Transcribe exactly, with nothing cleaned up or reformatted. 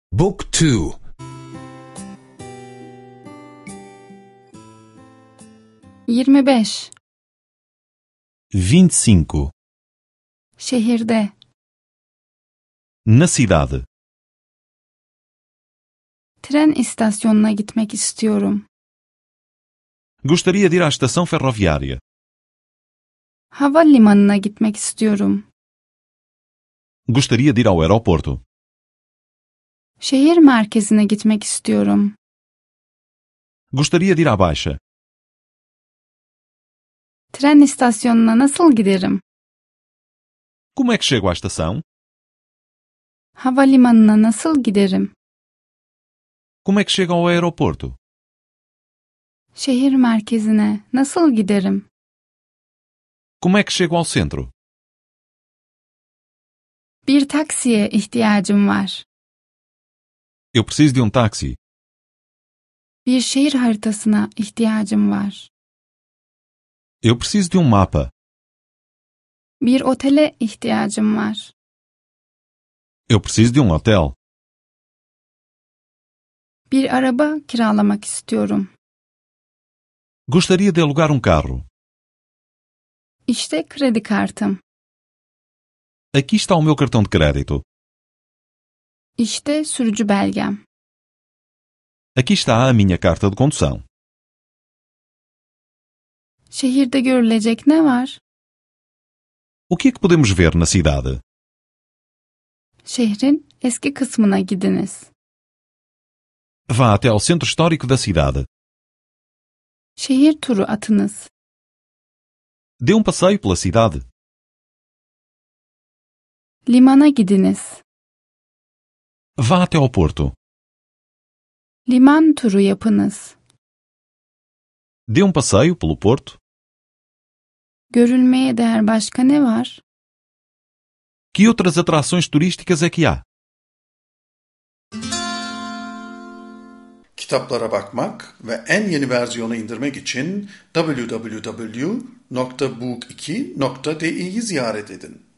Book two. yirmi beş. vinte e cinco. Şehirde. Na cidade. Tren istasyonuna gitmek istiyorum. Gostaria de ir à estação ferroviária. Havalimanına gitmek istiyorum. Gostaria de ir ao aeroporto. Şehir merkezine gitmek istiyorum. Gostaria de ir à Baixa. Tren istasyonuna nasıl giderim? Como é que chego à estação? Havalimanına nasıl giderim? Como é que chego ao aeroporto? Şehir merkezine nasıl giderim? Como é que chego ao centro? Bir taksiye ihtiyacım var. Eu preciso de um táxi. Bir şehir haritasına ihtiyacım var. Eu preciso de um mapa. Bir otele ihtiyacım var. Eu preciso de um hotel. Bir araba kiralamak istiyorum. Gostaria de alugar um carro. İşte kredi kartım. Aqui está o meu cartão de crédito. İşte sürücü belgem. Aqui está a minha carta de condução. Şehirde görülecek ne var? O que é que podemos ver na cidade? Şehrin eski kısmına gidiniz. Vá até ao centro histórico da cidade. Şehir turu atınız. Dê um passeio pela cidade. Limana gidiniz. Vá até ao porto. Liman turu yapınız. Dê um passeio pelo porto. Görülmeye değer başka ne var? Que outras atrações turísticas é que há? Kitaplara bakmak ve en yeni versiyonu indirmek için double-u double-u double-u nokta book iki nokta di'yi ziyaret edin.